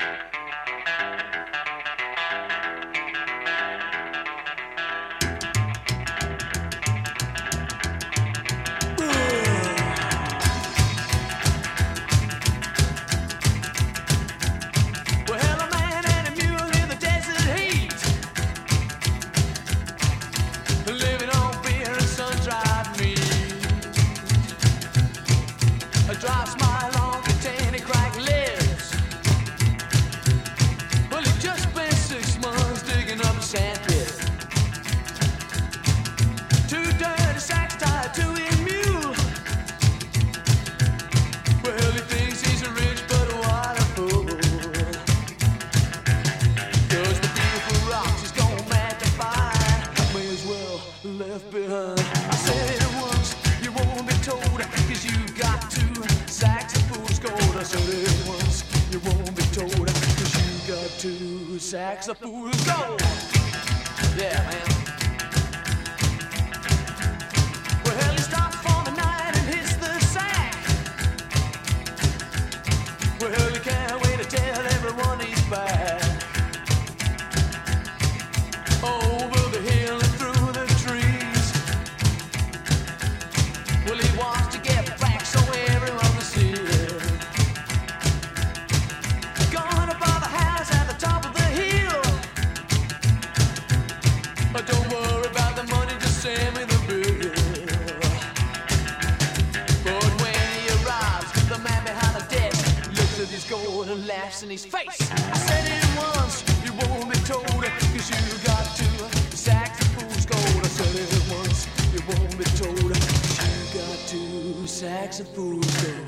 Sacks of fool's gold. Yeah, man. Well, he stops for the night and hits the sack. Well, he can't wait to tell everyone he's back. Over the hill and through the trees. Well, he wants to get back so everyone can see it. Going above the house at the top of the hill. But don't worry about the money, just send me the bill. But when he arrives, the man behind the desk looks at his gold and laughs in his face. I said it once, you won't be told, cause you got two sacks of fool's gold. I said it once, you won't be told, cause you got two sacks of fool's gold.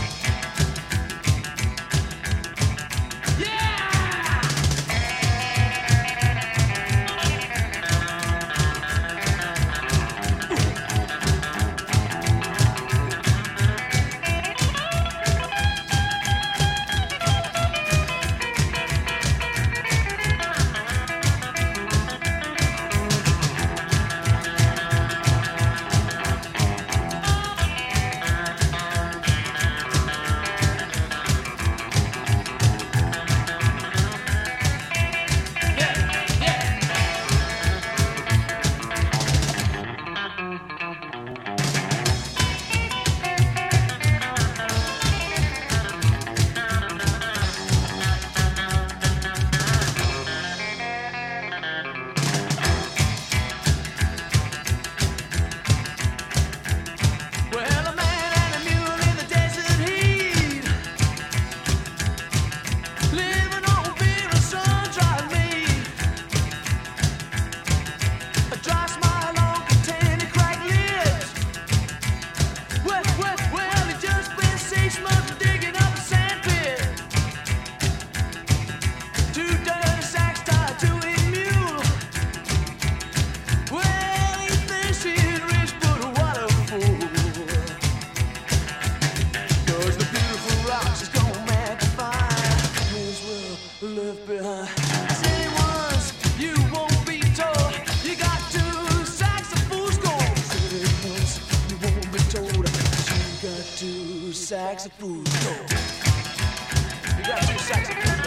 Left behind. I said it once, you won't be told. You got two sacks of fool's gold. I said it once, you won't be told. You got two sacks of fool's gold. You got two sacks of fool's gold.